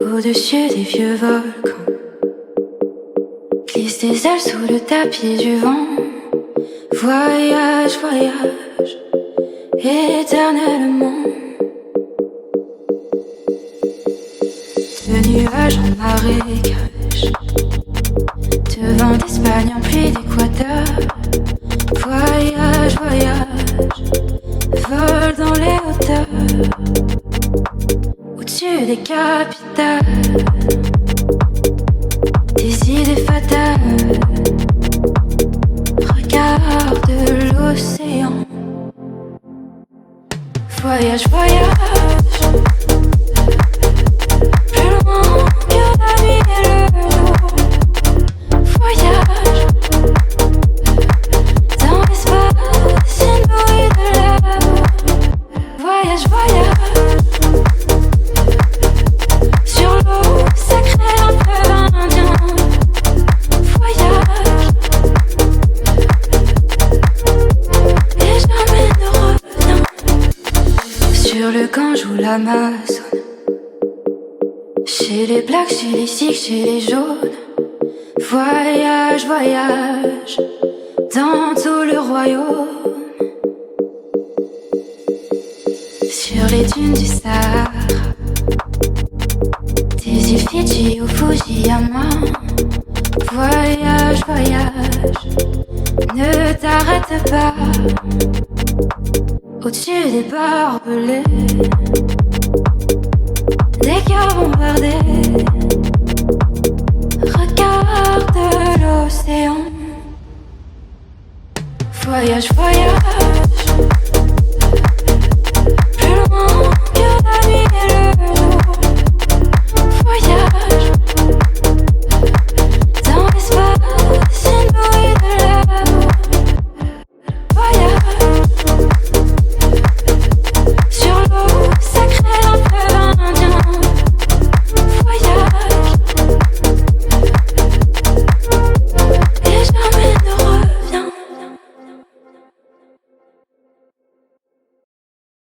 Au-dessus des vieux volcans, glisse des ailes sous le tapis du vent. Voyage, voyage, éternellement. De nuages en marécage, de vent d'Espagne en pluie d'Équateur. Voyage, voyage, vol dans les hauteurs, au-dessus des capitales, des idées fatales. Regarde l'océan. Voyage, voyage, plus loin que la nuit et le jour. Voyage dans l'espace inouï de l'amour. Voyage, voyage sur l'eau sacrée un peu indien. Voyage et jamais ne reviens. Sur le Gange ou l'Amazone, chez les blacks, chez les sikhs, chez les jaunes. Voyage, voyage dans tout le royaume. Sur les dunes du Sahara, des îles Fidji au Fujiyama. Voyage, voyage, ne t'arrête pas. Au-dessus des barbelés, des cœurs bombardés.